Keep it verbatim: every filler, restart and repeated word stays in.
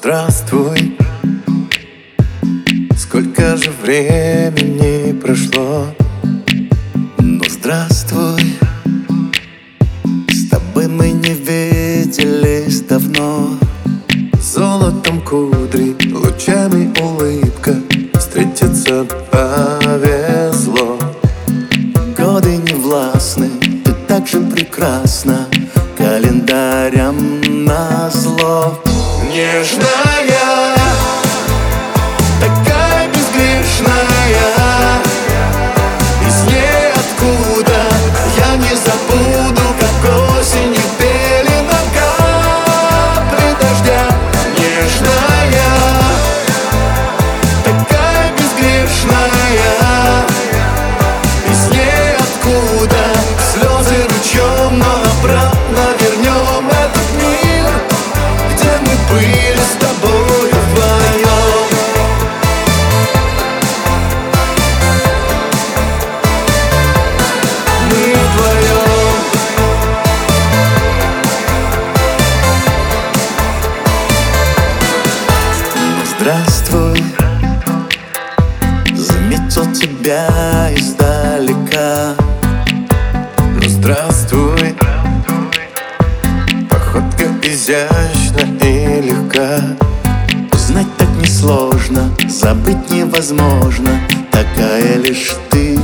здравствуй, сколько же времени прошло. Ну здравствуй, с тобой мы не виделись давно. Золотом кудри, лучами улыбка, встретиться повезло. Годы не властны, ты так же прекрасна, календарям назло. Нежная, такая безгрешная, из ниоткуда я не забуду, как осенью пели нам капли дождя. Нежная, такая безгрешная, из ниоткуда слезы ручьем, но обратно вернем этот мир, где мы были с тобой вдвоем. Мы вдвоем. Ну здравствуй, заметил тебя издалека. Ну здравствуй, походка изящна и легка. Узнать так несложно, забыть невозможно, такая лишь ты